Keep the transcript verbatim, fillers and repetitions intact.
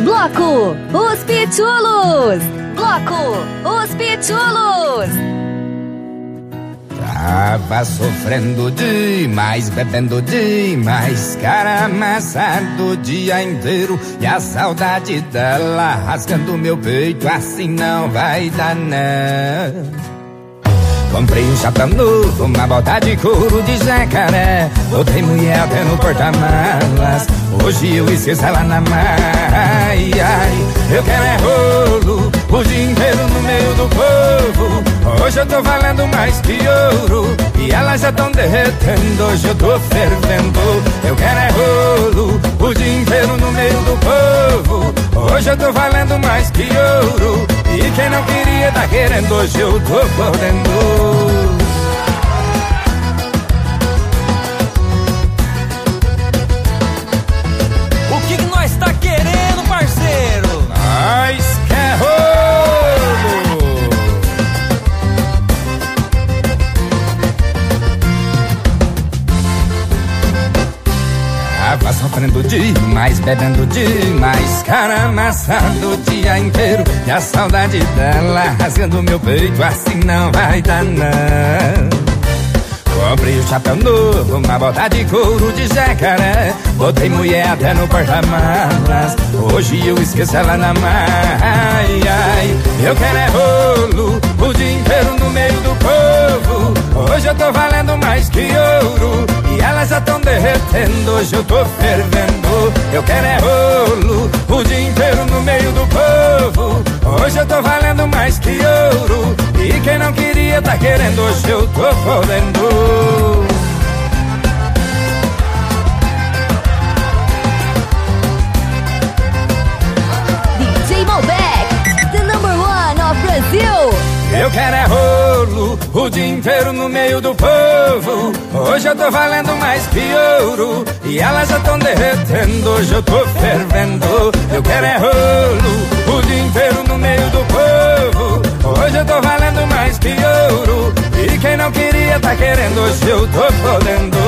Bloco Os Pichulos. Bloco Os Pichulos. Tava sofrendo demais, bebendo demais, cara amassado o dia inteiro. E a saudade dela rasgando meu peito, assim não vai dar não. Comprei um chapéu novo, uma bota de couro de jacaré, botei mulher até no porta-malas, hoje eu esqueço ela na mar. Ai, ai, eu quero é rolo, o dia inteiro no meio do povo. Hoje eu tô valendo mais que ouro, e elas já tão derretendo, hoje eu tô fervendo. Eu quero é rolo, o dia inteiro no meio do povo. Hoje eu tô valendo mais que ouro, e quem não queria tá querendo, hoje eu tô podendo. O que, que nós tá querendo, parceiro? Nós quer rolo. Tava sofrendo demais, bebendo demais, cara amassado o dia inteiro. E a saudade dela rasgando meu peito, assim não vai dar não. Comprei um chapéu novo, uma bota de couro de jacaré, botei mulher até no porta-malas, hoje eu esqueço ela na mar. Ai, ai, eu quero é rolo, o dia inteiro no meio do povo. Hoje eu tô valendo mais que ouro, e elas já tão derretendo, hoje eu tô fervendo. Eu quero é rolo, o dia inteiro no meio do povo. Hoje eu tô valendo mais que ouro, e quem não queria tá querendo, hoje eu tô podendo. D J Malbec, the number one of Brazil. Eu quero é rolo, o dia inteiro no meio do povo. Hoje eu tô valendo mais que ouro, e elas já tão derretendo, hoje eu tô fervendo. Eu quero é rolo, o dia inteiro no meio do povo. Hoje eu tô valendo mais que ouro, e quem não queria tá querendo, hoje eu tô podendo.